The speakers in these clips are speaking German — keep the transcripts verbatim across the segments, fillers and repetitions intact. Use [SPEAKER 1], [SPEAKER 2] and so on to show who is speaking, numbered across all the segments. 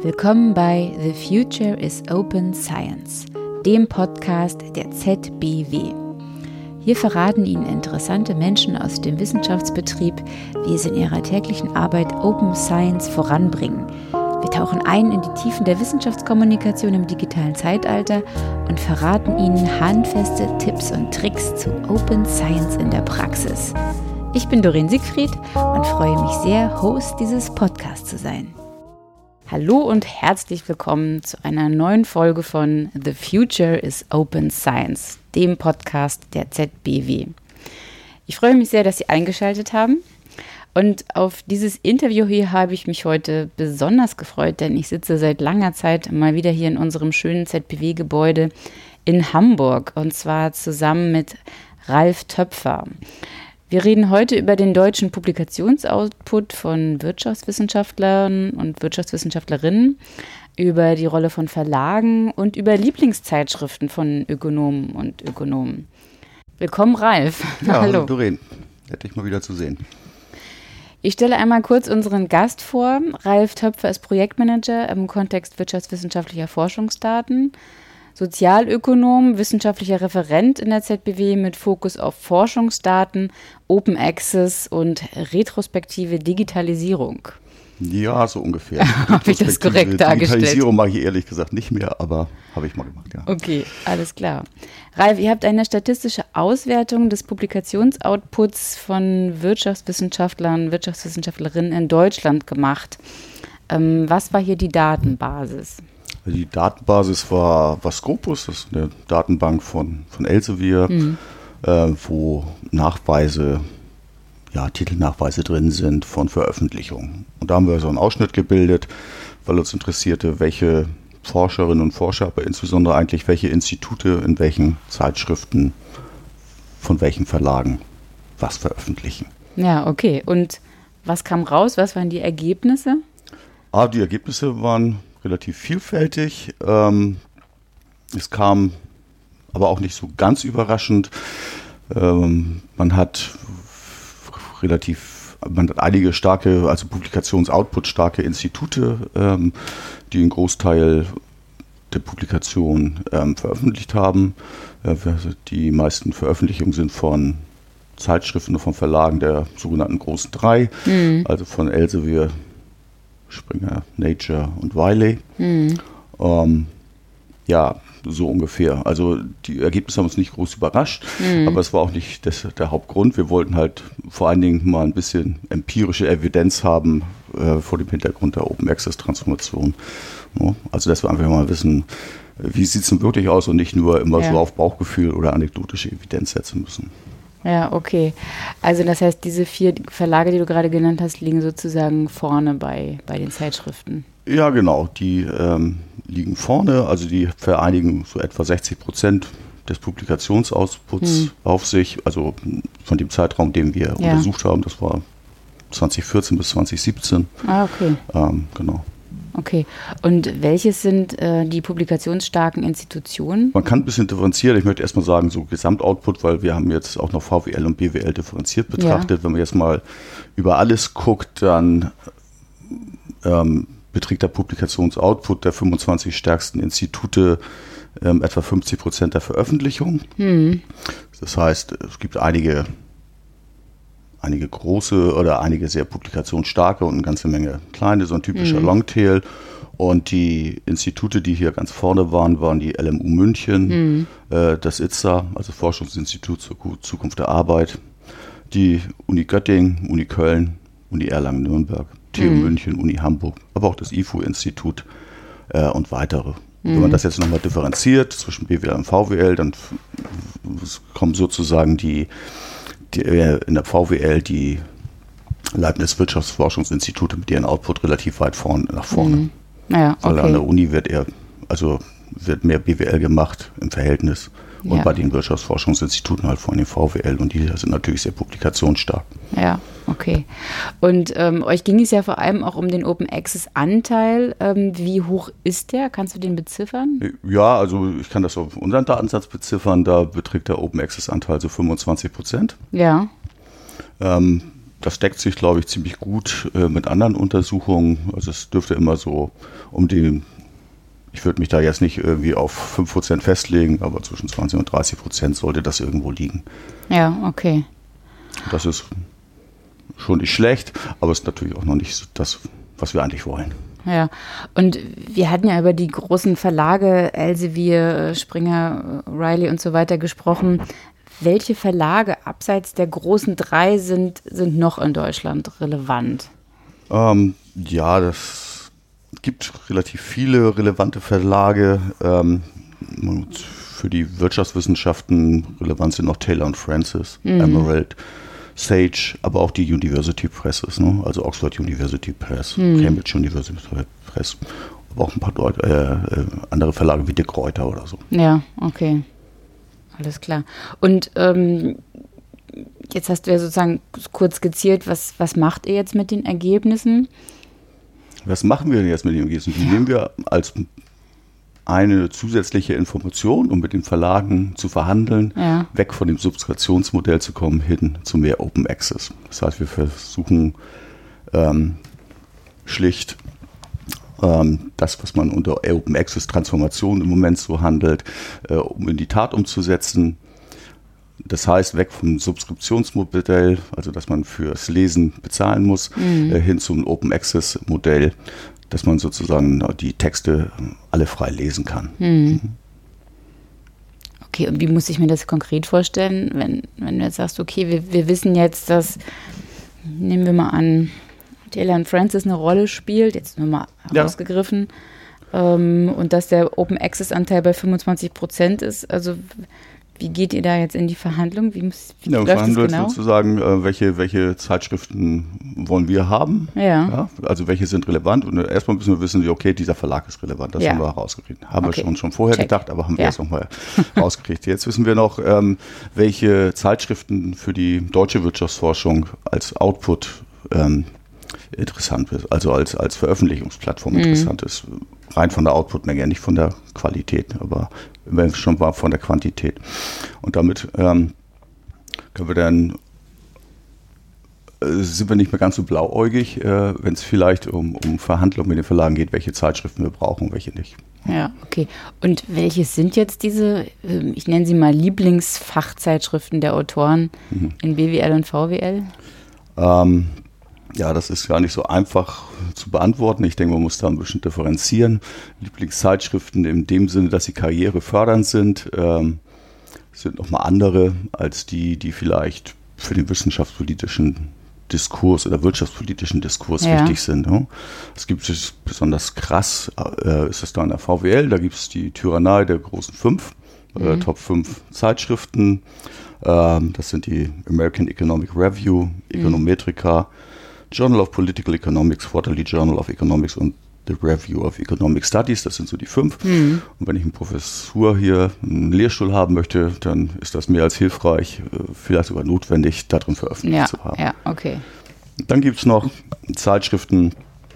[SPEAKER 1] Willkommen bei The Future is Open Science, dem Podcast der Z B W. Hier verraten Ihnen interessante Menschen aus dem Wissenschaftsbetrieb, wie es in ihrer täglichen Arbeit Open Science voranbringen. Wir tauchen ein in die Tiefen der Wissenschaftskommunikation im digitalen Zeitalter und verraten Ihnen handfeste Tipps und Tricks zu Open Science in der Praxis. Ich bin Doreen Siegfried und freue mich sehr, Host dieses Podcasts zu sein. Hallo und herzlich willkommen zu einer neuen Folge von The Future is Open Science, dem Podcast der Z B W. Ich freue mich sehr, dass Sie eingeschaltet haben. Und auf dieses Interview hier habe ich mich heute besonders gefreut, denn ich sitze seit langer Zeit mal wieder hier in unserem schönen Z B W-Gebäude in Hamburg und zwar zusammen mit Ralf Töpfer. Wir reden heute über den deutschen Publikationsoutput von Wirtschaftswissenschaftlern und Wirtschaftswissenschaftlerinnen, über die Rolle von Verlagen und über Lieblingszeitschriften von Ökonomen und Ökonomen. Willkommen, Ralf.
[SPEAKER 2] Ja, hallo Doreen. Nett, dich mal wieder zu sehen.
[SPEAKER 1] Ich stelle einmal kurz unseren Gast vor. Ralf Töpfer ist Projektmanager im Kontext wirtschaftswissenschaftlicher Forschungsdaten, Sozialökonom, wissenschaftlicher Referent in der Z B W mit Fokus auf Forschungsdaten, Open Access und retrospektive Digitalisierung.
[SPEAKER 2] Ja, so ungefähr.
[SPEAKER 1] Habe ich das korrekt dargestellt?
[SPEAKER 2] Digitalisierung mache ich ehrlich gesagt nicht mehr, aber habe ich mal gemacht, ja.
[SPEAKER 1] Okay, alles klar. Ralf, ihr habt eine statistische Auswertung des Publikationsoutputs von Wirtschaftswissenschaftlern, Wirtschaftswissenschaftlerinnen in Deutschland gemacht. Ähm, was war hier die Datenbasis?
[SPEAKER 2] Die Datenbasis war, war Scopus, das ist eine Datenbank von, von Elsevier, mhm. äh, wo Nachweise, ja, Titelnachweise drin sind von Veröffentlichungen. Und da haben wir so einen Ausschnitt gebildet, weil uns interessierte, welche Forscherinnen und Forscher, aber insbesondere eigentlich welche Institute in welchen Zeitschriften von welchen Verlagen was veröffentlichen.
[SPEAKER 1] Ja, okay. Und was kam raus? Was waren die Ergebnisse?
[SPEAKER 2] Ah, die Ergebnisse waren relativ vielfältig. Ähm, es kam aber auch nicht so ganz überraschend. Ähm, man hat relativ, man hat einige starke, also Publikationsoutput starke Institute, ähm, die einen Großteil der Publikation ähm, veröffentlicht haben. Äh, die meisten Veröffentlichungen sind von Zeitschriften und von Verlagen der sogenannten großen drei, mhm. also von Elsevier, Springer, Nature und Wiley. Mhm. Ähm, ja, so ungefähr. Also die Ergebnisse haben uns nicht groß überrascht, mhm. aber es war auch nicht das, der Hauptgrund. Wir wollten halt vor allen Dingen mal ein bisschen empirische Evidenz haben äh, vor dem Hintergrund der Open Access Transformation. Ja, also dass wir einfach mal wissen, wie sieht es denn wirklich aus und nicht nur immer ja. so auf Bauchgefühl oder anekdotische Evidenz setzen müssen.
[SPEAKER 1] Ja, okay. Also das heißt, diese vier Verlage, die du gerade genannt hast, liegen sozusagen vorne bei, bei den Zeitschriften.
[SPEAKER 2] Ja, genau. Die ähm, liegen vorne. Also die vereinigen so etwa sechzig Prozent des Publikationsoutputs hm. auf sich. Also von dem Zeitraum, den wir ja. untersucht haben. Das war zwanzig vierzehn bis zwanzig siebzehn.
[SPEAKER 1] Ah, okay.
[SPEAKER 2] Ähm, genau.
[SPEAKER 1] Okay. Und welches sind äh, die publikationsstarken Institutionen?
[SPEAKER 2] Man kann ein bisschen differenzieren. Ich möchte erstmal sagen, so Gesamtoutput, weil wir haben jetzt auch noch V W L und B W L differenziert betrachtet. Ja. Wenn man jetzt mal über alles guckt, dann ähm, beträgt der Publikationsoutput der fünfundzwanzig stärksten Institute ähm, etwa fünfzig Prozent der Veröffentlichung. Hm. Das heißt, es gibt einige einige große oder einige sehr publikationsstarke und eine ganze Menge kleine, so ein typischer mhm. Longtail. Und die Institute, die hier ganz vorne waren, waren die L M U München, mhm. äh, das I Z A, also Forschungsinstitut zur Zukunft der Arbeit, die Uni Göttingen, Uni Köln, Uni Erlangen-Nürnberg, T U mhm. München, Uni Hamburg, aber auch das I F U-Institut äh, und weitere. Mhm. Wenn man das jetzt nochmal differenziert zwischen B W L und V W L, dann f- kommen sozusagen die Die, in der V W L die Leibniz Wirtschaftsforschungsinstitute mit ihren Output relativ weit vorn, nach vorne.
[SPEAKER 1] Mhm. Ja, okay.
[SPEAKER 2] Weil an der Uni wird eher, also wird mehr B W L gemacht im Verhältnis und ja. bei den Wirtschaftsforschungsinstituten halt vor allem V W L und die sind natürlich sehr publikationsstark.
[SPEAKER 1] Ja, okay. Und ähm, euch ging es ja vor allem auch um den Open Access Anteil. Ähm, wie hoch ist der? Kannst du den beziffern?
[SPEAKER 2] Ja, also ich kann das auf unseren Datensatz beziffern. Da beträgt der Open Access Anteil so fünfundzwanzig Prozent.
[SPEAKER 1] Ja.
[SPEAKER 2] Ähm, das deckt sich, glaube ich, ziemlich gut äh, mit anderen Untersuchungen. Also es dürfte immer so um die, ich würde mich da jetzt nicht irgendwie auf fünf Prozent festlegen, aber zwischen zwanzig und dreißig Prozent sollte das irgendwo liegen.
[SPEAKER 1] Ja, okay.
[SPEAKER 2] Das ist schon nicht schlecht, aber es ist natürlich auch noch nicht das, was wir eigentlich wollen.
[SPEAKER 1] Ja, und wir hatten ja über die großen Verlage, Elsevier, Springer, Riley und so weiter gesprochen. Welche Verlage abseits der großen drei sind, sind noch in Deutschland relevant?
[SPEAKER 2] Ähm, ja, das gibt relativ viele relevante Verlage. Ähm, für die Wirtschaftswissenschaften relevant sind noch Taylor und Francis, mhm. Emerald, Sage, aber auch die University Presses, ne? Also Oxford University Press, mhm. Cambridge University Press, aber auch ein paar Deut- äh, äh, andere Verlage wie De Gruyter oder so.
[SPEAKER 1] Ja, okay. Alles klar. Und ähm, jetzt hast du ja sozusagen kurz skizziert, was, was macht ihr jetzt mit den Ergebnissen?
[SPEAKER 2] Was machen wir denn jetzt mit den Ergebnissen? Die nehmen wir als eine zusätzliche Information, um mit den Verlagen zu verhandeln, ja. weg von dem Subskriptionsmodell zu kommen, hin zu mehr Open Access. Das heißt, wir versuchen ähm, schlicht ähm, das, was man unter Open Access Transformation im Moment so handelt, äh, um in die Tat umzusetzen. Das heißt, weg vom Subskriptionsmodell, also dass man fürs Lesen bezahlen muss, mhm. äh, hin zum Open Access Modell, dass man sozusagen die Texte alle frei lesen kann.
[SPEAKER 1] Mhm. Okay, und wie muss ich mir das konkret vorstellen, wenn, wenn du jetzt sagst, okay, wir, wir wissen jetzt, dass, nehmen wir mal an, Taylor und Francis eine Rolle spielt, jetzt nur mal herausgegriffen, ja. ähm, und dass der Open Access Anteil bei fünfundzwanzig Prozent ist, also wie geht ihr da jetzt in die Verhandlung? Wie, muss, wie
[SPEAKER 2] ja,
[SPEAKER 1] läuft das
[SPEAKER 2] genau? Sozusagen, äh, welche, welche Zeitschriften wollen wir haben?
[SPEAKER 1] Ja.
[SPEAKER 2] Ja. Also welche sind relevant? Und erstmal müssen wir wissen, okay, dieser Verlag ist relevant. Das ja. haben wir rausgekriegt. Haben okay. wir schon, schon vorher Check. gedacht, aber haben wir ja. erst nochmal rausgekriegt. Jetzt wissen wir noch, ähm, welche Zeitschriften für die deutsche Wirtschaftsforschung als Output ähm, interessant ist, also als, als Veröffentlichungsplattform mhm. interessant ist. Rein von der Outputmenge, nicht von der Qualität, aber schon mal von der Quantität. Und damit ähm, können wir dann, äh, sind wir nicht mehr ganz so blauäugig, äh, wenn es vielleicht um, um Verhandlungen mit den Verlagen geht, welche Zeitschriften wir brauchen und welche nicht.
[SPEAKER 1] Ja, okay. Und welche sind jetzt diese, ich nenne sie mal Lieblingsfachzeitschriften der Autoren mhm. in B W L und V W L?
[SPEAKER 2] Ähm, Ja, das ist gar nicht so einfach zu beantworten. Ich denke, man muss da ein bisschen differenzieren. Lieblingszeitschriften in dem Sinne, dass sie karrierefördernd sind, ähm, sind nochmal andere als die, die vielleicht für den wissenschaftspolitischen Diskurs oder wirtschaftspolitischen Diskurs ja. wichtig sind. Ne? Es gibt es besonders krass, äh, ist es da in der V W L, da gibt es die Tyrannei der großen fünf, mhm. äh, Top fünf Zeitschriften. Ähm, das sind die American Economic Review, Econometrica, mhm. Journal of Political Economics, Quarterly Journal of Economics und The Review of Economic Studies, das sind so die fünf. Mhm. Und wenn ich eine Professur hier, einen Lehrstuhl haben möchte, dann ist das mehr als hilfreich, vielleicht sogar notwendig, darin veröffentlicht
[SPEAKER 1] ja,
[SPEAKER 2] zu haben.
[SPEAKER 1] Ja, okay.
[SPEAKER 2] Dann gibt es noch Zeitschriften,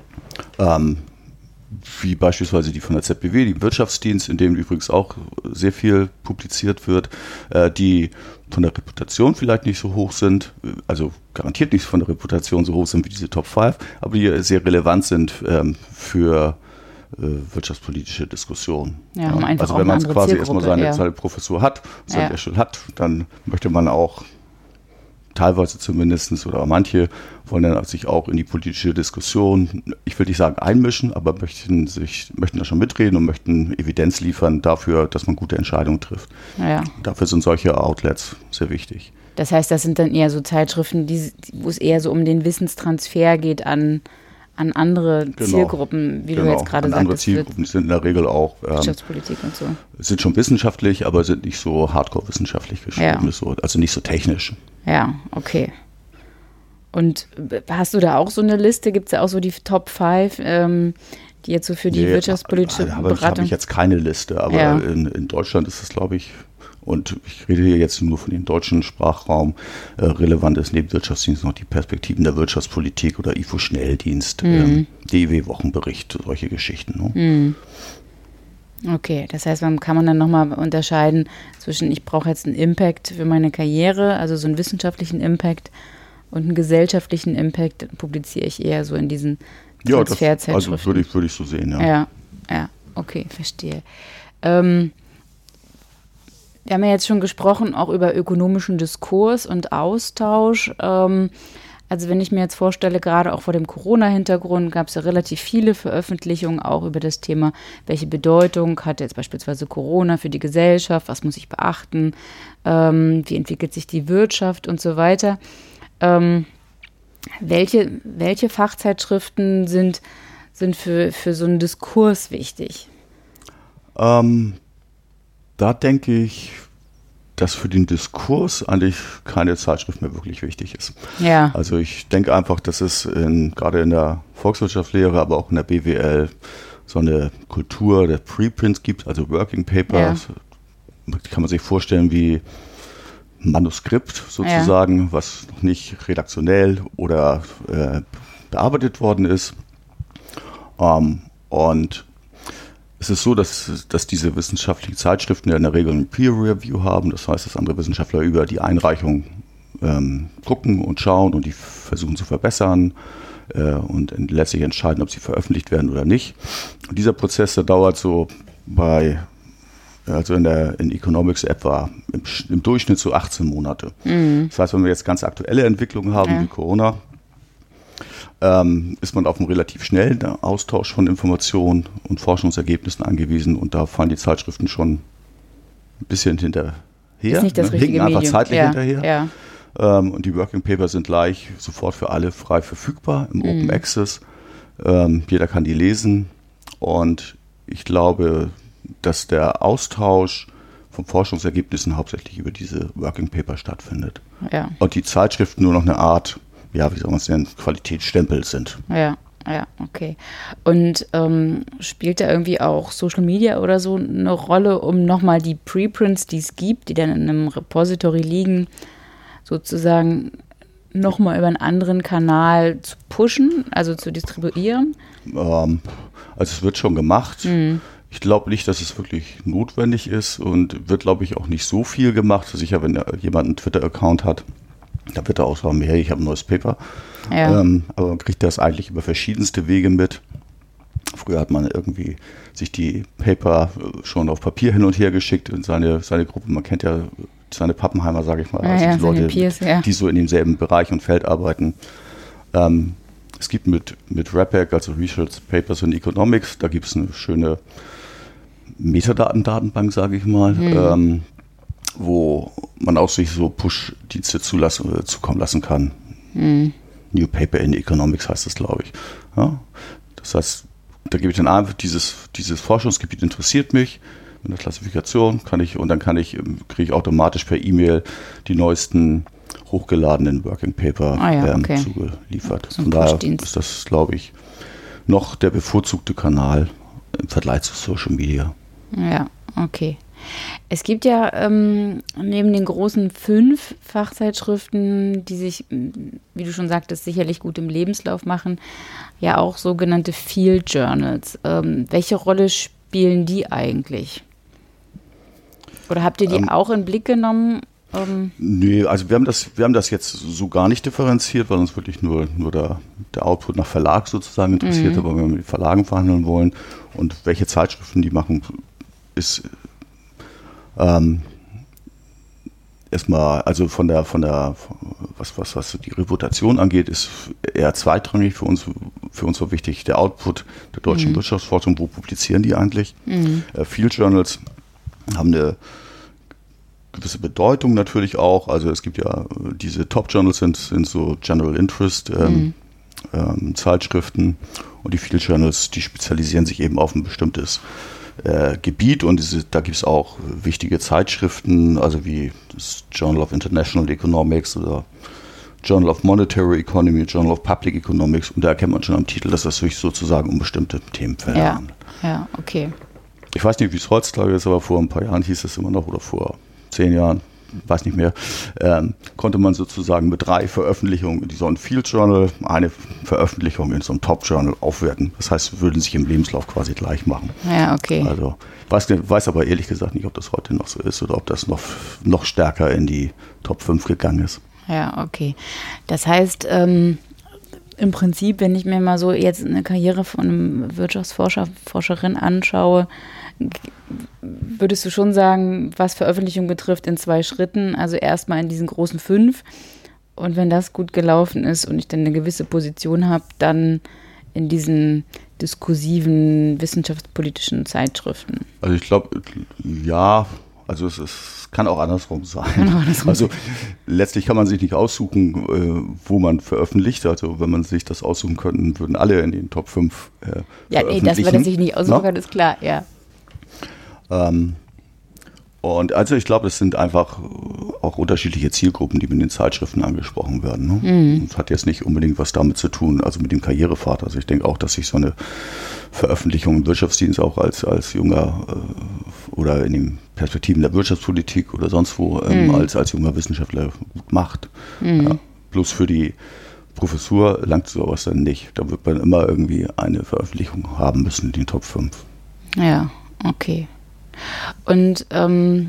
[SPEAKER 2] ähm, wie beispielsweise die von der Z B W, die Wirtschaftsdienst, in dem übrigens auch sehr viel publiziert wird, äh, die von der Reputation vielleicht nicht so hoch sind, also garantiert nicht von der Reputation so hoch sind wie diese Top fünf, aber die sehr relevant sind ähm, für äh, wirtschaftspolitische Diskussionen.
[SPEAKER 1] Ja, um einfach
[SPEAKER 2] also wenn man quasi
[SPEAKER 1] Zielgruppe,
[SPEAKER 2] erstmal seine,
[SPEAKER 1] ja.
[SPEAKER 2] seine Professur hat, seine
[SPEAKER 1] ja.
[SPEAKER 2] Lehrstuhl hat, dann möchte man auch teilweise zumindest oder manche wollen dann sich auch in die politische Diskussion, ich will nicht sagen einmischen, aber möchten sich möchten da schon mitreden und möchten Evidenz liefern dafür, dass man gute Entscheidungen trifft.
[SPEAKER 1] Ja.
[SPEAKER 2] Dafür sind solche Outlets sehr wichtig.
[SPEAKER 1] Das heißt, das sind dann eher so Zeitschriften, die, wo es eher so um den Wissenstransfer geht an, an andere genau. Zielgruppen, wie
[SPEAKER 2] genau.
[SPEAKER 1] du jetzt gerade sagst.
[SPEAKER 2] Andere Zielgruppen die sind in der Regel auch ähm,
[SPEAKER 1] Wirtschaftspolitik und so.
[SPEAKER 2] Sind schon wissenschaftlich, aber sind nicht so hardcore wissenschaftlich geschrieben,
[SPEAKER 1] ja.
[SPEAKER 2] so, also nicht so technisch.
[SPEAKER 1] Ja, okay. Und hast du da auch so eine Liste? Gibt es da auch so die Top fünf, ähm, die jetzt so für die nee, wirtschaftspolitische
[SPEAKER 2] aber
[SPEAKER 1] Beratung?
[SPEAKER 2] Da habe ich jetzt keine Liste, aber
[SPEAKER 1] ja.
[SPEAKER 2] in, in Deutschland ist es, glaube ich, und ich rede hier jetzt nur von dem deutschen Sprachraum, äh, relevant ist neben Wirtschaftsdienst noch die Perspektiven der Wirtschaftspolitik oder I F O-Schnelldienst, mhm. ähm, D I W-Wochenbericht, solche Geschichten. Ne?
[SPEAKER 1] Mhm. Okay, das heißt, man kann man dann nochmal unterscheiden zwischen, ich brauche jetzt einen Impact für meine Karriere, also so einen wissenschaftlichen Impact, Und einen gesellschaftlichen Impact publiziere ich eher so in diesen
[SPEAKER 2] Ja, das,
[SPEAKER 1] Transferzeitschriften.
[SPEAKER 2] also würde ich, würde ich so sehen, ja.
[SPEAKER 1] Ja, ja, okay, verstehe. Ähm, wir haben ja jetzt schon gesprochen, auch über ökonomischen Diskurs und Austausch. Ähm, also wenn ich mir jetzt vorstelle, gerade auch vor dem Corona-Hintergrund gab es ja relativ viele Veröffentlichungen auch über das Thema, welche Bedeutung hat jetzt beispielsweise Corona für die Gesellschaft, was muss ich beachten, ähm, wie entwickelt sich die Wirtschaft und so weiter. Ähm, welche, welche Fachzeitschriften sind, sind für, für so einen Diskurs wichtig?
[SPEAKER 2] Ähm, da denke ich, dass für den Diskurs eigentlich keine Zeitschrift mehr wirklich wichtig ist.
[SPEAKER 1] Ja.
[SPEAKER 2] Also ich denke einfach, dass es in, gerade in der Volkswirtschaftslehre, aber auch in der B W L so eine Kultur der Preprints gibt, also Working Papers. Ja. Die kann man sich vorstellen wie Manuskript sozusagen, ja. was noch nicht redaktionell oder äh, bearbeitet worden ist. Ähm, und es ist so, dass, dass diese wissenschaftlichen Zeitschriften ja in der Regel ein Peer-Review haben. Das heißt, dass andere Wissenschaftler über die Einreichung ähm, gucken und schauen und die versuchen zu verbessern äh, und letztlich entscheiden, ob sie veröffentlicht werden oder nicht. Und dieser Prozess, der dauert so bei, also in der in Economics etwa im, im Durchschnitt so achtzehn Monate. Mhm. Das heißt, wenn wir jetzt ganz aktuelle Entwicklungen haben, ja. wie Corona, Ähm, ist man auf einen relativ schnellen Austausch von Informationen und Forschungsergebnissen angewiesen und da fallen die Zeitschriften schon ein bisschen hinterher.
[SPEAKER 1] Ist nicht das
[SPEAKER 2] ne?
[SPEAKER 1] richtige
[SPEAKER 2] Hinken einfach
[SPEAKER 1] Medium.
[SPEAKER 2] zeitlich
[SPEAKER 1] ja,
[SPEAKER 2] hinterher.
[SPEAKER 1] Ja.
[SPEAKER 2] Ähm, und die Working Paper sind gleich sofort für alle frei verfügbar im mhm. Open Access. Ähm, jeder kann die lesen und ich glaube, dass der Austausch von Forschungsergebnissen hauptsächlich über diese Working Paper stattfindet.
[SPEAKER 1] Ja.
[SPEAKER 2] Und die Zeitschriften nur noch eine Art, ja, wie soll man es nennen, Qualitätsstempel sind.
[SPEAKER 1] Ja, ja, okay. Und ähm, spielt da irgendwie auch Social Media oder so eine Rolle, um nochmal die Preprints, die es gibt, die dann in einem Repository liegen, sozusagen nochmal über einen anderen Kanal zu pushen, also zu distribuieren?
[SPEAKER 2] Ähm, also es wird schon gemacht. Mhm. Ich glaube nicht, dass es wirklich notwendig ist und wird, glaube ich, auch nicht so viel gemacht. Sicher, wenn jemand einen Twitter-Account hat, da wird er auch sagen, hey, ich habe ein neues Paper. Ja. Ähm, aber man kriegt das eigentlich über verschiedenste Wege mit. Früher hat man irgendwie sich die Paper schon auf Papier hin und her geschickt in seine, seine Gruppe. Man kennt ja seine Pappenheimer, sage ich mal.
[SPEAKER 1] Ja,
[SPEAKER 2] also
[SPEAKER 1] ja,
[SPEAKER 2] die Leute,
[SPEAKER 1] Peers, ja.
[SPEAKER 2] die so in demselben Bereich und Feld arbeiten. Ähm, es gibt mit, mit RAPAC, also Research Papers in Economics, da gibt es eine schöne Metadaten-Datenbank, sage ich mal, mhm. ähm, wo man auch sich so Push-Dienste zulassen, äh, zukommen lassen kann. Mhm. New Paper in Economics heißt das, glaube ich. Ja? Das heißt, da gebe ich dann einfach, dieses, dieses Forschungsgebiet interessiert mich, in der Klassifikation kann ich, und dann kann ich, kriege ich automatisch per E-Mail die neuesten hochgeladenen Working Paper
[SPEAKER 1] ah ja,
[SPEAKER 2] ähm,
[SPEAKER 1] okay.
[SPEAKER 2] zugeliefert.
[SPEAKER 1] So
[SPEAKER 2] Von daher ist das, glaube ich, noch der bevorzugte Kanal im Vergleich zu Social Media.
[SPEAKER 1] Ja, okay. Es gibt ja ähm, neben den großen fünf Fachzeitschriften, die sich, wie du schon sagtest, sicherlich gut im Lebenslauf machen, ja auch sogenannte Field Journals. Ähm, welche Rolle spielen die eigentlich? Oder habt ihr die ähm, auch in den Blick genommen? Ähm,
[SPEAKER 2] nee, also wir haben das, wir haben das jetzt so gar nicht differenziert, weil uns wirklich nur, nur der, der Output nach Verlag sozusagen interessiert, mhm. aber wenn wir mit Verlagen verhandeln wollen und welche Zeitschriften die machen, ist ähm, erstmal, also von der, von der, was, was, was die Reputation angeht, ist eher zweitrangig für uns, für uns so wichtig, der Output der deutschen mhm. Wirtschaftsforschung, wo publizieren die eigentlich? Mhm. Äh, Field Journals haben eine gewisse Bedeutung natürlich auch, also es gibt ja, diese Top-Journals sind, sind so General Interest ähm, mhm. ähm, Zeitschriften und die Field Journals, die spezialisieren sich eben auf ein bestimmtes äh, Gebiet und diese, da gibt es auch wichtige Zeitschriften, also wie das Journal of International Economics oder Journal of Monetary Economy, Journal of Public Economics und da erkennt man schon am Titel, dass das sich sozusagen um bestimmte Themenfelder
[SPEAKER 1] ja.
[SPEAKER 2] handelt.
[SPEAKER 1] Ja, okay.
[SPEAKER 2] Ich weiß nicht, wie es heutzutage ist, aber vor ein paar Jahren hieß es immer noch, oder vor zehn Jahren, weiß nicht mehr, ähm, konnte man sozusagen mit drei Veröffentlichungen in so einem Field Journal eine Veröffentlichung in so einem Top Journal aufwerten. Das heißt, würden sich im Lebenslauf quasi gleich machen.
[SPEAKER 1] Ja, okay.
[SPEAKER 2] Also ich weiß, weiß aber ehrlich gesagt nicht, ob das heute noch so ist oder ob das noch, noch stärker in die Top fünf gegangen ist.
[SPEAKER 1] Ja, okay. Das heißt, ähm, im Prinzip, wenn ich mir mal so jetzt eine Karriere von einem Wirtschaftsforscher, Forscherin anschaue, würdest du schon sagen, was Veröffentlichung betrifft, in zwei Schritten, also erstmal in diesen großen fünf und wenn das gut gelaufen ist und ich dann eine gewisse Position habe, dann in diesen diskursiven, wissenschaftspolitischen Zeitschriften?
[SPEAKER 2] Also ich glaube, ja, also es, es kann auch andersrum sein.
[SPEAKER 1] Kann auch andersrum
[SPEAKER 2] also
[SPEAKER 1] sein.
[SPEAKER 2] letztlich kann man sich nicht aussuchen, äh, wo man veröffentlicht. Also wenn man sich das aussuchen könnte, würden alle in den Top fünf äh,
[SPEAKER 1] ja, nee, dass man das sich nicht aussuchen kann, ist klar, ja.
[SPEAKER 2] Ähm, und also ich glaube, es sind einfach auch unterschiedliche Zielgruppen, die mit den Zeitschriften angesprochen werden. Ne? Mhm. Das hat jetzt nicht unbedingt was damit zu tun, also mit dem Karrierepfad. Also ich denke auch, dass sich so eine Veröffentlichung im Wirtschaftsdienst auch als, als junger äh, oder in den Perspektiven der Wirtschaftspolitik oder sonst wo ähm, mhm. als, als junger Wissenschaftler gut macht. Mhm. Ja, bloß für die Professur langt sowas dann nicht. Da wird man immer irgendwie eine Veröffentlichung haben müssen in den Top fünf.
[SPEAKER 1] Ja, okay. Und ähm,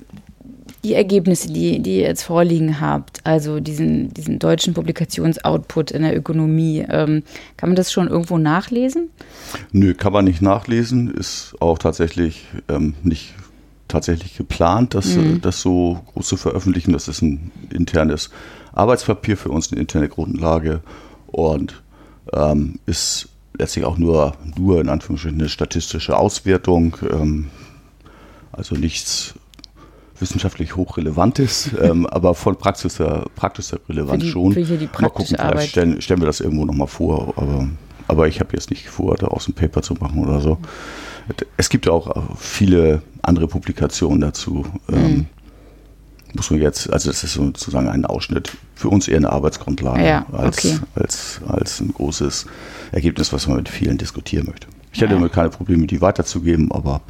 [SPEAKER 1] die Ergebnisse, die, die ihr jetzt vorliegen habt, also diesen, diesen deutschen Publikationsoutput in der Ökonomie, ähm, kann man das schon irgendwo nachlesen?
[SPEAKER 2] Nö, kann man nicht nachlesen, ist auch tatsächlich ähm, nicht tatsächlich geplant, das, mhm. das so groß zu veröffentlichen. Das ist ein internes Arbeitspapier für uns, eine interne Grundlage und ähm, ist letztlich auch nur, nur in Anführungsstrichen eine statistische Auswertung, ähm, also nichts wissenschaftlich hochrelevantes, ähm, aber von praxischer, praxischer Relevanz
[SPEAKER 1] für die,
[SPEAKER 2] schon.
[SPEAKER 1] Für hier die
[SPEAKER 2] mal gucken,
[SPEAKER 1] Arbeit.
[SPEAKER 2] vielleicht stellen, stellen wir das irgendwo nochmal vor, aber, aber ich habe jetzt nicht vor, daraus ein Paper zu machen oder so. Es gibt ja auch viele andere Publikationen dazu. Mhm. Ähm, muss man jetzt, also das ist sozusagen ein Ausschnitt, für uns eher eine Arbeitsgrundlage
[SPEAKER 1] ja,
[SPEAKER 2] als,
[SPEAKER 1] okay.
[SPEAKER 2] als, als ein großes Ergebnis, was man mit vielen diskutieren möchte. Ich hätte ja. damit keine Probleme, die weiterzugeben, aber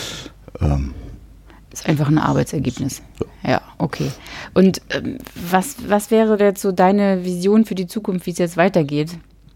[SPEAKER 2] ähm,
[SPEAKER 1] ist einfach ein Arbeitsergebnis. Ja, ja okay. Und ähm, was, was wäre jetzt so deine Vision für die Zukunft, wie es jetzt weitergeht?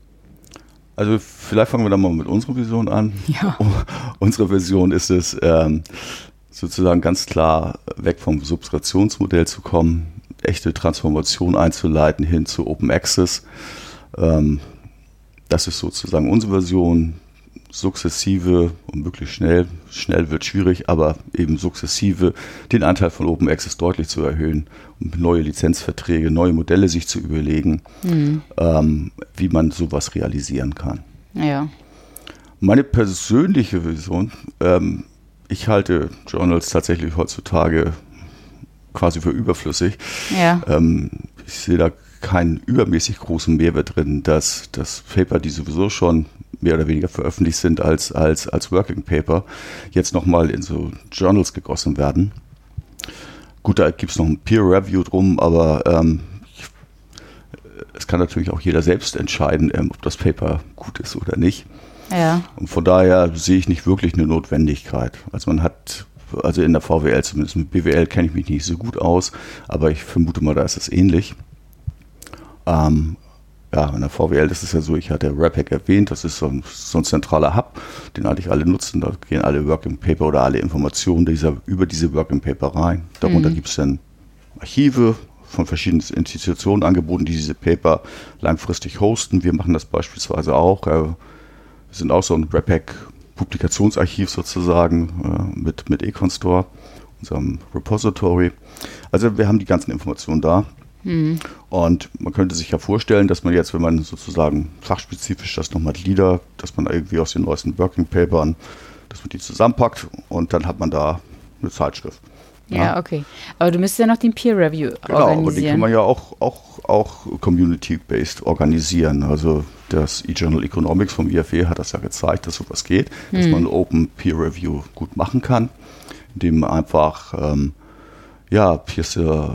[SPEAKER 2] Also vielleicht fangen wir dann mal mit unserer Vision an.
[SPEAKER 1] Ja.
[SPEAKER 2] Unsere Vision ist es, ähm, sozusagen ganz klar weg vom Substitutionsmodell zu kommen, echte Transformation einzuleiten hin zu Open Access. Ähm, das ist sozusagen unsere Version, sukzessive und möglichst schnell, schnell wird schwierig, aber eben sukzessive den Anteil von Open Access deutlich zu erhöhen, um neue Lizenzverträge, neue Modelle sich zu überlegen, mhm. ähm, wie man sowas realisieren kann.
[SPEAKER 1] Ja.
[SPEAKER 2] Meine persönliche Vision, ähm, ich halte Journals tatsächlich heutzutage quasi für überflüssig.
[SPEAKER 1] Ja.
[SPEAKER 2] Ähm, ich sehe da keinen übermäßig großen Mehrwert drin, dass das Paper, die sowieso schon mehr oder weniger veröffentlicht sind als, als, als Working Paper, jetzt nochmal in so Journals gegossen werden. Gut, da gibt es noch ein Peer Review drum, aber ähm, ich, es kann natürlich auch jeder selbst entscheiden, ähm, ob das Paper gut ist oder nicht.
[SPEAKER 1] Ja.
[SPEAKER 2] Und von daher sehe ich nicht wirklich eine Notwendigkeit. Also man hat, also in der V W L zumindest, mit B W L kenne ich mich nicht so gut aus, aber ich vermute mal, da ist es ähnlich. Ähm, ja, in der V W L ist es ja so, ich hatte RAPAC erwähnt, das ist so ein, so ein zentraler Hub, den eigentlich alle nutzen, da gehen alle Working Paper oder alle Informationen dieser, über diese Working Paper rein. Darunter mhm. gibt es dann Archive von verschiedenen Institutionen angeboten, die diese Paper langfristig hosten. Wir machen das beispielsweise auch. Äh, wir sind auch so ein RAPAC-Publikationsarchiv sozusagen äh, mit, mit Econstore, unserem Repository. Also wir haben die ganzen Informationen da. Mhm. Und man könnte sich ja vorstellen, dass man jetzt, wenn man sozusagen fachspezifisch das nochmal gliedert, dass man irgendwie aus den neuesten Working Papern, dass man die zusammenpackt und dann hat man da eine Zeitschrift.
[SPEAKER 1] Ja, ja, okay. Aber du müsstest ja noch den Peer Review
[SPEAKER 2] genau, organisieren. Genau, aber den kann man ja auch, auch, auch community-based organisieren. Also das E-Journal Economics vom I F E hat das ja gezeigt, dass sowas geht, mhm. dass man Open Peer Review gut machen kann, indem man einfach ähm, ja, Peers, äh,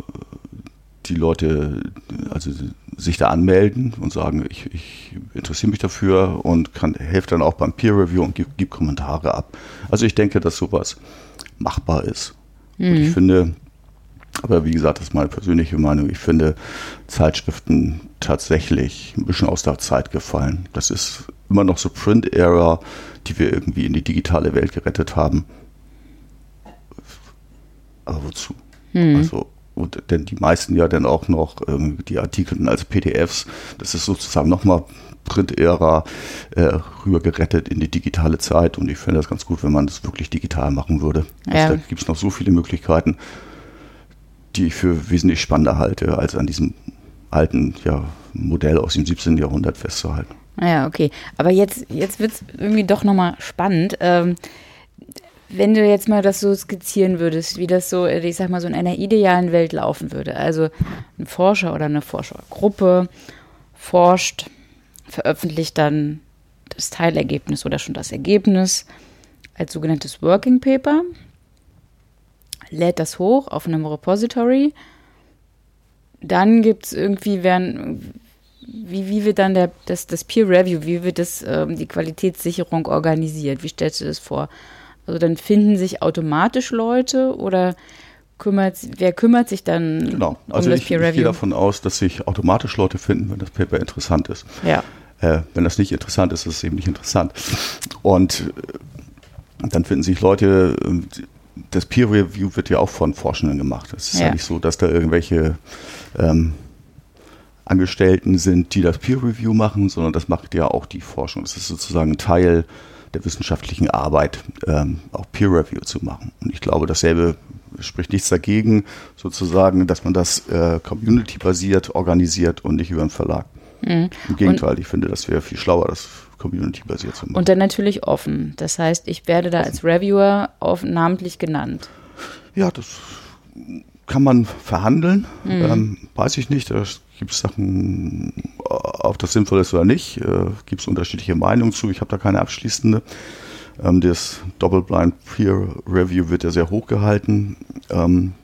[SPEAKER 2] die Leute also sich da anmelden und sagen, ich, ich interessiere mich dafür und kann helfe dann auch beim Peer Review und gebe gib Kommentare ab. Also ich denke, dass sowas machbar ist. Mhm. Und ich finde, aber wie gesagt, das ist meine persönliche Meinung, ich finde Zeitschriften tatsächlich ein bisschen aus der Zeit gefallen. Das ist immer noch so Print-Ära, die wir irgendwie in die digitale Welt gerettet haben. Aber wozu? Mhm. Also und denn die meisten ja dann auch noch ähm, die Artikel als P D Fs, das ist sozusagen nochmal Print-Ära äh, rübergerettet in die digitale Zeit und ich fände das ganz gut, wenn man das wirklich digital machen würde. Ja. Also, da gibt es noch so viele Möglichkeiten, die ich für wesentlich spannender halte, als an diesem alten ja, Modell aus dem siebzehnten Jahrhundert festzuhalten.
[SPEAKER 1] Ja, okay. Aber jetzt, jetzt wird es irgendwie doch nochmal spannend. Ähm, wenn du jetzt mal das so skizzieren würdest, wie das so, ich sag mal, so in einer idealen Welt laufen würde. Also ein Forscher oder eine Forschergruppe forscht, veröffentlicht dann das Teilergebnis oder schon das Ergebnis als sogenanntes Working Paper, lädt das hoch auf einem Repository. Dann gibt es irgendwie, werden, wie, wie wird dann der, das, das Peer Review, wie wird das, ähm, die Qualitätssicherung organisiert? Wie stellst du das vor? Also dann finden sich automatisch Leute oder kümmert, wer kümmert sich dann
[SPEAKER 2] genau.
[SPEAKER 1] um
[SPEAKER 2] also
[SPEAKER 1] das
[SPEAKER 2] ich,
[SPEAKER 1] Peer Review?
[SPEAKER 2] Ich gehe davon aus, dass sich automatisch Leute finden, wenn das Paper interessant ist.
[SPEAKER 1] Ja.
[SPEAKER 2] Äh, wenn das nicht interessant ist, ist es eben nicht interessant. Und äh, dann finden sich Leute, äh, das Peer Review wird ja auch von Forschenden gemacht. Es ist ja. ja nicht so, dass da irgendwelche ähm, Angestellten sind, die das Peer Review machen, sondern das macht ja auch die Forschung. Das ist sozusagen ein Teil der wissenschaftlichen Arbeit, ähm, auch Peer Review zu machen. Und ich glaube, dasselbe spricht nichts dagegen, sozusagen, dass man das äh, community-basiert organisiert und nicht über einen Verlag. Mhm. Im Gegenteil, und ich finde, das wäre viel schlauer, das community-basiert zu machen.
[SPEAKER 1] Und dann natürlich offen. Das heißt, ich werde da als Reviewer auf, namentlich genannt.
[SPEAKER 2] Ja, das kann man verhandeln. Mhm. Ähm, weiß ich nicht. Da gibt es Sachen, ob das sinnvoll ist oder nicht. Äh, gibt es unterschiedliche Meinungen zu. Ich habe da keine abschließende. Ähm, das Double-Blind Peer Review wird ja sehr hoch gehalten. Ähm,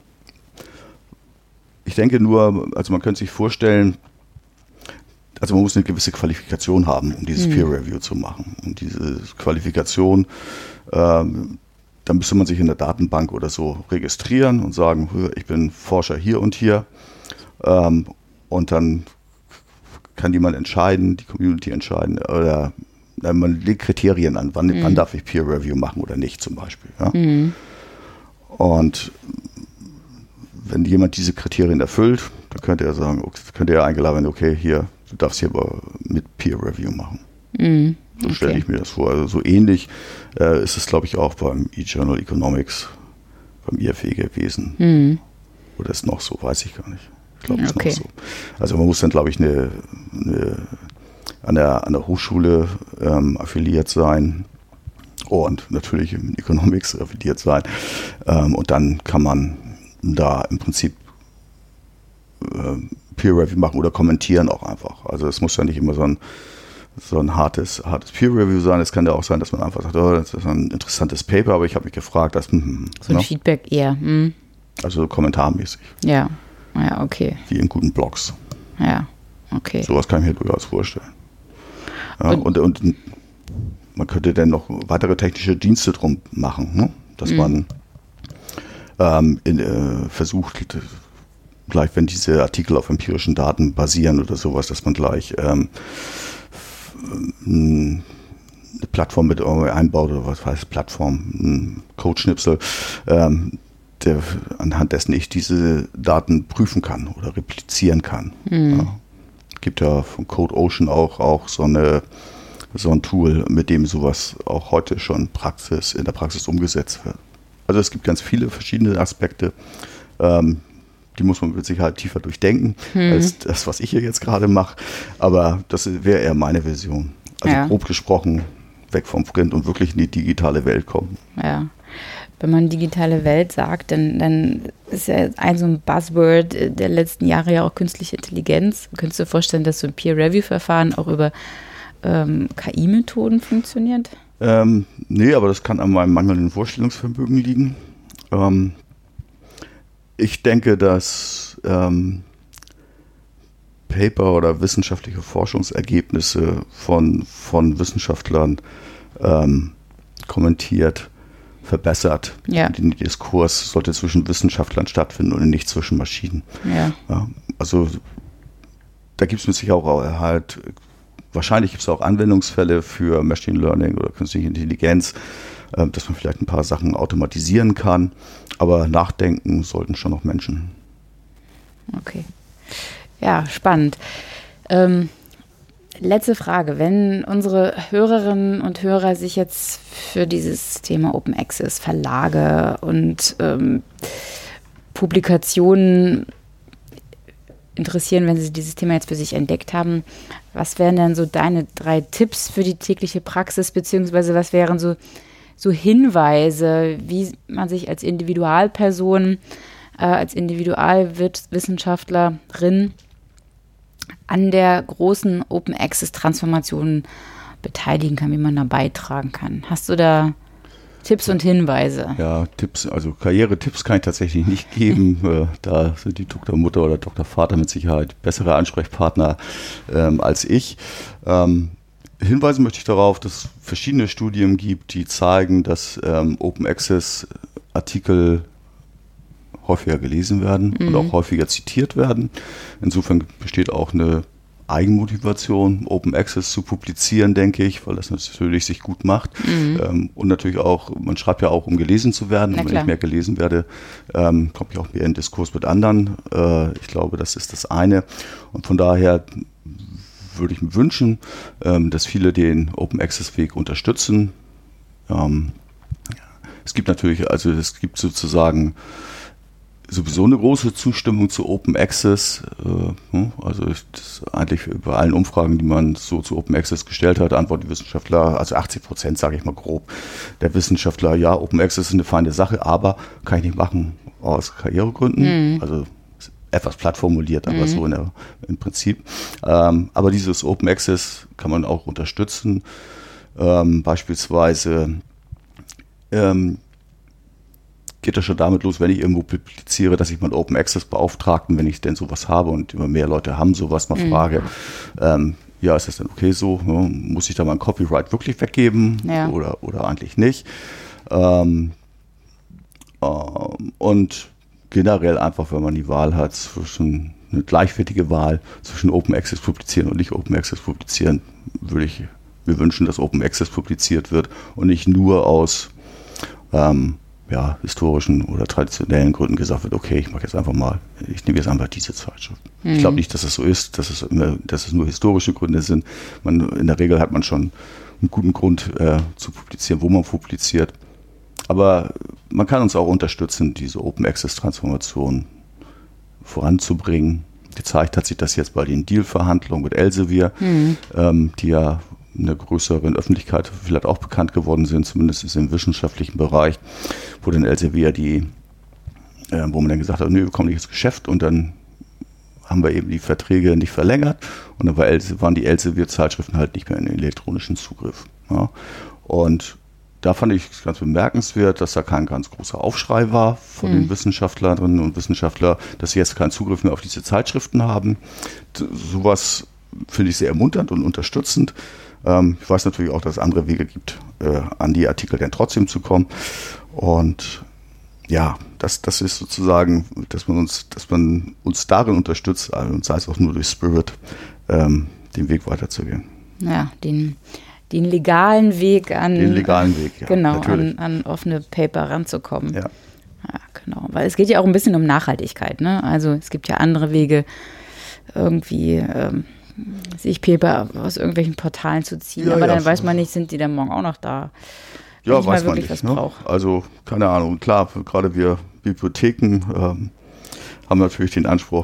[SPEAKER 2] ich denke nur, also man könnte sich vorstellen, also man muss eine gewisse Qualifikation haben, um dieses mhm. Peer Review zu machen. Und diese Qualifikation, ähm, dann müsste man sich in der Datenbank oder so registrieren und sagen, ich bin Forscher hier und hier. Ähm, und dann kann jemand entscheiden, die Community entscheiden, oder äh, man legt Kriterien an, wann, mhm. wann darf ich Peer Review machen oder nicht zum Beispiel. Ja? Mhm. Und wenn jemand diese Kriterien erfüllt, dann könnte er sagen, okay, könnte er eingeladen werden, okay, hier, du darfst hier aber mit Peer Review machen. Mhm. So okay. stelle ich mir das vor. Also so ähnlich äh, ist es, glaube ich, auch beim E-Journal Economics, beim I F E gewesen. Mhm. Oder ist noch so, weiß ich gar nicht. Ich glaube, es ist okay. noch so. Also man muss dann, glaube ich, eine, eine, an, der, an der Hochschule ähm, affiliiert sein und natürlich im Economics affiliiert sein. Ähm, und dann kann man da im Prinzip äh, Peer Review machen oder kommentieren auch einfach. Also es muss ja nicht immer so ein so ein hartes, hartes Peer Review sein. Es kann ja auch sein, dass man einfach sagt, oh, das ist ein interessantes Paper, aber ich habe mich gefragt, dass hm,
[SPEAKER 1] so ein ne? Feedback eher. Hm.
[SPEAKER 2] Also kommentarmäßig.
[SPEAKER 1] Ja, ja, okay.
[SPEAKER 2] Wie in guten Blogs.
[SPEAKER 1] Ja, okay.
[SPEAKER 2] Sowas kann ich mir durchaus vorstellen. Ja, und, und, und man könnte dann noch weitere technische Dienste drum machen, ne? Dass mhm. man ähm, in, äh, versucht, gleich wenn diese Artikel auf empirischen Daten basieren oder sowas, dass man gleich ähm, eine Plattform mit einbaut oder was heißt Plattform, ein Codeschnipsel, ähm, der, anhand dessen ich diese Daten prüfen kann oder replizieren kann. Mhm. Ja. Gibt ja von CodeOcean auch, auch so, eine, so ein Tool, mit dem sowas auch heute schon Praxis, in der Praxis umgesetzt wird. Also es gibt ganz viele verschiedene Aspekte, ähm, die muss man mit Sicherheit tiefer durchdenken, hm. als das, was ich hier jetzt gerade mache. Aber das wäre eher meine Version. Also ja. grob gesprochen, weg vom Print und wirklich in die digitale Welt kommen.
[SPEAKER 1] Ja, wenn man digitale Welt sagt, dann, dann ist ja ein so ein Buzzword der letzten Jahre ja auch künstliche Intelligenz. Könntest du dir vorstellen, dass so ein Peer-Review-Verfahren auch über ähm, K I-Methoden funktioniert?
[SPEAKER 2] Ähm, nee, aber das kann an meinem mangelnden Vorstellungsvermögen liegen. Ähm, Ich denke, dass ähm, Paper oder wissenschaftliche Forschungsergebnisse von, von Wissenschaftlern ähm, kommentiert, verbessert. Ja. Der Diskurs sollte zwischen Wissenschaftlern stattfinden und nicht zwischen Maschinen.
[SPEAKER 1] Ja.
[SPEAKER 2] Ja, also da gibt es mit Sicherheit auch halt, wahrscheinlich gibt es auch Anwendungsfälle für Machine Learning oder künstliche Intelligenz, dass man vielleicht ein paar Sachen automatisieren kann, aber nachdenken sollten schon noch Menschen.
[SPEAKER 1] Okay. Ja, spannend. Ähm, letzte Frage. Wenn unsere Hörerinnen und Hörer sich jetzt für dieses Thema Open Access, Verlage und ähm, Publikationen interessieren, wenn sie dieses Thema jetzt für sich entdeckt haben, was wären denn so deine drei Tipps für die tägliche Praxis, beziehungsweise was wären so, so Hinweise, wie man sich als Individualperson, äh, als Individualwissenschaftlerin an der großen Open Access Transformation beteiligen kann, wie man da beitragen kann? Hast du da Tipps und Hinweise?
[SPEAKER 2] Ja, Tipps, also Karrieretipps kann ich tatsächlich nicht geben. äh, da sind die Doktormutter oder Doktorvater mit Sicherheit bessere Ansprechpartner ähm, als ich. Ähm, hinweisen möchte ich darauf, dass es verschiedene Studien gibt, die zeigen, dass ähm, Open Access Artikel häufiger gelesen werden mhm. und auch häufiger zitiert werden. Insofern besteht auch eine Eigenmotivation, Open Access zu publizieren, denke ich, weil das natürlich sich gut macht. Mhm. Ähm, und natürlich auch, man schreibt ja auch, um gelesen zu werden. Und wenn ich mehr gelesen werde, ähm, komme ich auch mehr in Diskurs mit anderen. Äh, ich glaube, das ist das eine. Und von daher würde ich mir wünschen, ähm, dass viele den Open Access Weg unterstützen. Ähm, es gibt natürlich, also es gibt sozusagen sowieso eine große Zustimmung zu Open Access. Also das eigentlich bei allen Umfragen, die man so zu Open Access gestellt hat, antworten die Wissenschaftler, also achtzig Prozent, sage ich mal grob, der Wissenschaftler, ja, Open Access ist eine feine Sache, aber kann ich nicht machen aus Karrieregründen. Mhm. Also etwas platt formuliert, aber mhm. so in der, im Prinzip. Ähm, aber dieses Open Access kann man auch unterstützen. Ähm, beispielsweise ähm, geht das schon damit los, wenn ich irgendwo publiziere, dass ich meinen Open Access Beauftragten, wenn ich denn sowas habe und immer mehr Leute haben sowas, mal mhm. frage, ähm, ja, ist das denn okay so? Ja, muss ich da mein Copyright wirklich weggeben ja. oder, oder eigentlich nicht? Ähm, ähm, und generell einfach, wenn man die Wahl hat, zwischen eine gleichwertige Wahl zwischen Open Access publizieren und nicht Open Access publizieren, würde ich mir wünschen, dass Open Access publiziert wird und nicht nur aus ähm, ja, historischen oder traditionellen Gründen gesagt wird, okay, ich mache jetzt einfach mal, ich nehme jetzt einfach diese Zeitschrift. Mhm. Ich glaube nicht, dass es so ist, dass es, immer, dass es nur historische Gründe sind. Man, in der Regel hat man schon einen guten Grund äh, zu publizieren, wo man publiziert. Aber man kann uns auch unterstützen, diese Open Access Transformation voranzubringen. Gezeigt hat sich das jetzt bei den Deal-Verhandlungen mit Elsevier, mhm. ähm, die ja in der größeren Öffentlichkeit vielleicht auch bekannt geworden sind, zumindest im wissenschaftlichen Bereich, wo dann Elsevier die, äh, wo man dann gesagt hat, nee, wir kommen nicht ins Geschäft und dann haben wir eben die Verträge nicht verlängert und dann war Else, waren die Elsevier-Zeitschriften halt nicht mehr in den elektronischen Zugriff. Ja. Und da fand ich es ganz bemerkenswert, dass da kein ganz großer Aufschrei war von mhm. den Wissenschaftlerinnen und Wissenschaftlern, dass sie jetzt keinen Zugriff mehr auf diese Zeitschriften haben. Sowas finde ich sehr ermunternd und unterstützend. Ähm, ich weiß natürlich auch, dass es andere Wege gibt, äh, an die Artikel dann trotzdem zu kommen. Und ja, das, das ist sozusagen, dass man uns, dass man uns darin unterstützt, und sei es auch nur durch Spirit, ähm, den Weg weiterzugehen.
[SPEAKER 1] Ja, den, den legalen Weg an,
[SPEAKER 2] den legalen Weg, ja,
[SPEAKER 1] genau, an, an offene Paper ranzukommen. Ja. Ja, genau. Weil es geht ja auch ein bisschen um Nachhaltigkeit, ne? Also es gibt ja andere Wege, irgendwie ähm, sich Paper aus irgendwelchen Portalen zu ziehen. Ja, aber ja, dann weiß man nicht, sind die dann morgen auch noch da?
[SPEAKER 2] Ja, weiß man nicht. Ne? Also, keine Ahnung. Klar, gerade wir Bibliotheken ähm, haben natürlich den Anspruch,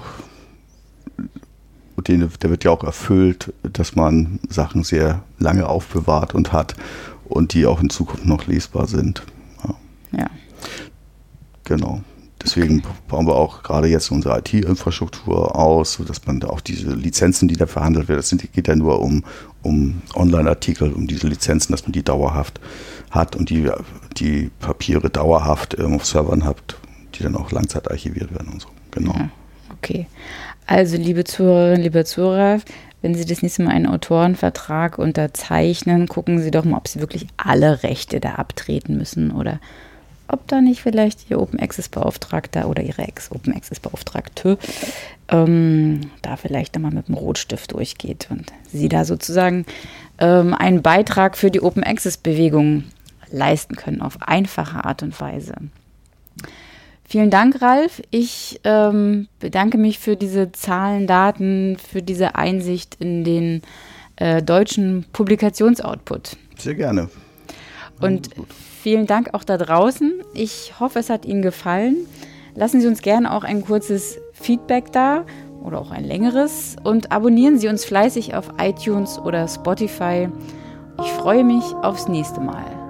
[SPEAKER 2] den, der wird ja auch erfüllt, dass man Sachen sehr lange aufbewahrt und hat und die auch in Zukunft noch lesbar sind. Ja. ja. Genau. Deswegen okay. bauen wir auch gerade jetzt unsere I T-Infrastruktur aus, sodass man da auch diese Lizenzen, die da verhandelt werden, das sind, geht ja nur um, um Online-Artikel, um diese Lizenzen, dass man die dauerhaft hat und die, die Papiere dauerhaft ähm, auf Servern hat, die dann auch langzeitarchiviert werden und so. Genau. Ja,
[SPEAKER 1] okay. Also, liebe Zuhörerinnen, liebe Zuhörer, wenn Sie das nächste Mal einen Autorenvertrag unterzeichnen, gucken Sie doch mal, ob Sie wirklich alle Rechte da abtreten müssen oder ob da nicht vielleicht Ihr Open Access Beauftragter oder Ihre Ex-Open Access Beauftragte ähm, da vielleicht einmal mit dem Rotstift durchgeht und Sie da sozusagen ähm, einen Beitrag für die Open Access Bewegung leisten können auf einfache Art und Weise. Vielen Dank, Ralf. Ich ähm, bedanke mich für diese Zahlen, Daten, für diese Einsicht in den äh, deutschen Publikationsoutput.
[SPEAKER 2] Sehr gerne.
[SPEAKER 1] Und vielen Dank auch da draußen. Ich hoffe, es hat Ihnen gefallen. Lassen Sie uns gerne auch ein kurzes Feedback da oder auch ein längeres und abonnieren Sie uns fleißig auf iTunes oder Spotify. Ich freue mich aufs nächste Mal.